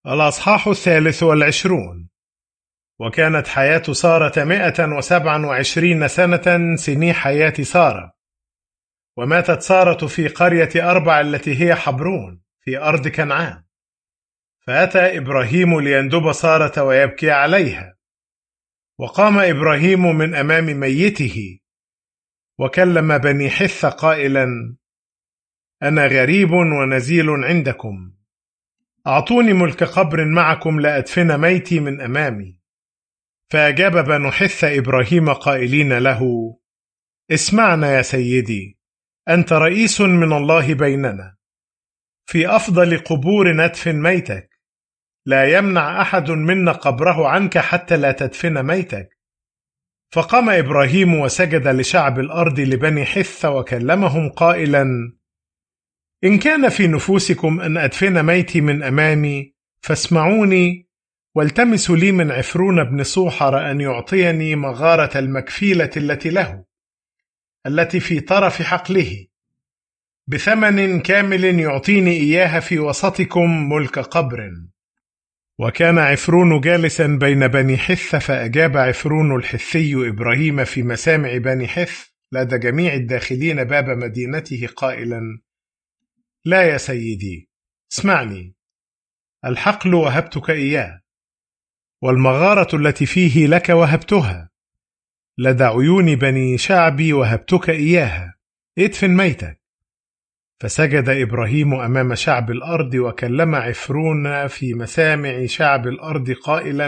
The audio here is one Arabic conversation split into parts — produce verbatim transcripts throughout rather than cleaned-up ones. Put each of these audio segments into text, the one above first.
الأصحاح الثالث والعشرون. وكانت حياة سارة مائة وسبعا وعشرين سنة سني حياة سارة، وماتت سارة في قرية أربع التي هي حبرون في أرض كنعان. فأتى إبراهيم ليندب سارة ويبكي عليها، وقام إبراهيم من أمام ميته وكلم بني حث قائلا: أنا غريب ونزيل عندكم، أعطوني ملك قبر معكم لأدفن ميتي من أمامي. فأجاب بنو حث إبراهيم قائلين له: اسمعنا يا سيدي، أنت رئيس من الله بيننا، في أفضل قبور ندفن ميتك، لا يمنع أحد منا قبره عنك حتى لا تدفن ميتك. فقام إبراهيم وسجد لشعب الأرض لبني حث وكلمهم قائلا: إن كان في نفوسكم أن أدفن ميتي من أمامي فاسمعوني، والتمسوا لي من عفرون بن صوحر أن يعطيني مغارة المكفيلة التي له، التي في طرف حقله، بثمن كامل يعطيني إياها في وسطكم ملك قبر. وكان عفرون جالسا بين بني حث، فأجاب عفرون الحثي إبراهيم في مسامع بني حث لدى جميع الداخلين باب مدينته قائلا: لا يا سيدي، اسمعني، الحقل وهبتك إياه، والمغارة التي فيه لك وهبتها، لدى عيون بني شعبي وهبتك إياها، ادفن ميتك. فسجد إبراهيم أمام شعب الأرض وكلم عفرون في مسامع شعب الأرض قائلا: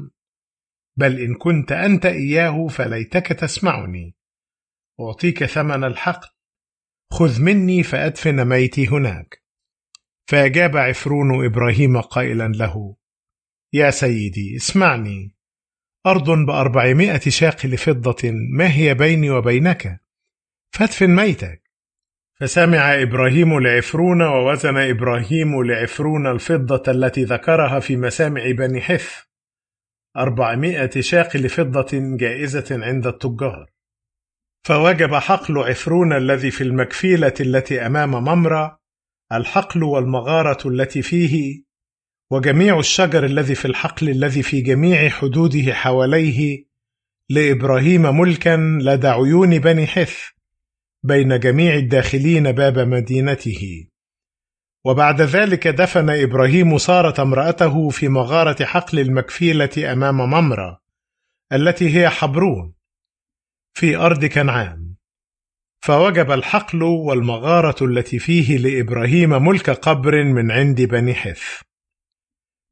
بل إن كنت أنت إياه فليتك تسمعني، أعطيك ثمن الحقل، خذ مني فأدفن ميتي هناك. فأجاب عفرون إبراهيم قائلا له: يا سيدي، اسمعني، أرض بأربعمائة شاقل فضة ما هي بيني وبينك، فادفن ميتك. فسمع إبراهيم لعفرون، ووزن إبراهيم لعفرون الفضة التي ذكرها في مسامع بني حث، أربعمائة شاقل فضة جائزة عند التجار. فوجب حقل عفرون الذي في المكفيلة التي أمام ممرة، الحقل والمغارة التي فيه، وجميع الشجر الذي في الحقل الذي في جميع حدوده حواليه، لإبراهيم ملكا لدى عيون بني حث بين جميع الداخلين باب مدينته. وبعد ذلك دفن إبراهيم سارة امرأته في مغارة حقل المكفيلة أمام ممرة التي هي حبرون في أرض كنعان. فوجب الحقل والمغارة التي فيه لإبراهيم ملك قبر من عند بني حث.